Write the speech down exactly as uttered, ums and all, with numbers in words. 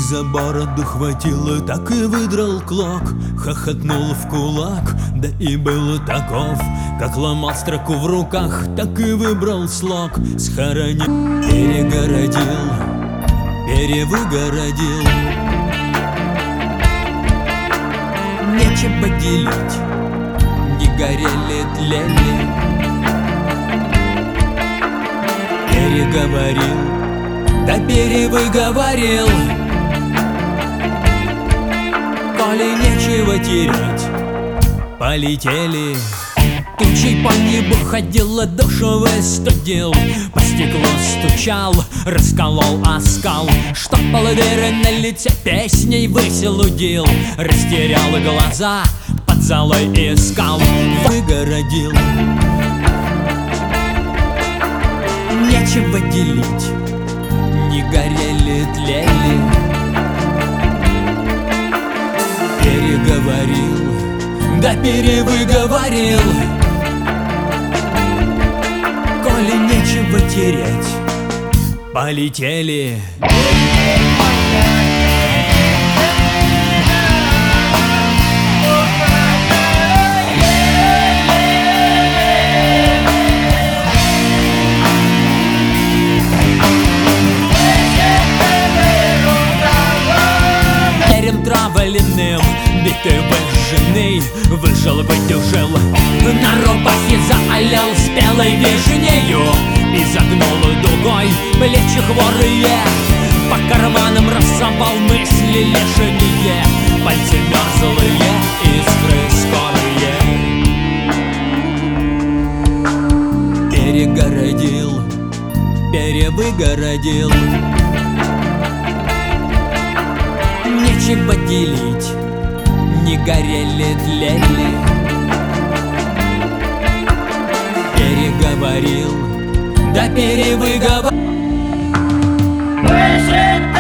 за бороду хватил и так и выдрал клок. Хохотнул в кулак, да и был таков. Как ломал строку в руках, так и выбрал слог. Схоронил, перегородил, перевыгородил. Нечего делить, не горели, тлели. Переговорил, да перевыговорил. Коли нечего терять, полетели. Тучей по небу ходила, душу выстудил. По стеклу стучал, расколол оскал. Чтоб полудыры на лице песней выселудил. Растерял глаза, под золой искал. Выгородил, нечего делить, не горели, тлели. Переговорил, да перевыговорил. Коли нечего терять, полетели. Траволенным, битый выжженный, вышел, выдюжил. На рубахе заолял спелой вишнею и загнул дугой плечи хворые. По карманам рассовал мысли лишние, пальцы мерзлые, искры скорые. Перегородил, перевыгородил. Нечего делить, не горели, тлели. Переговорил, да перевыговорил.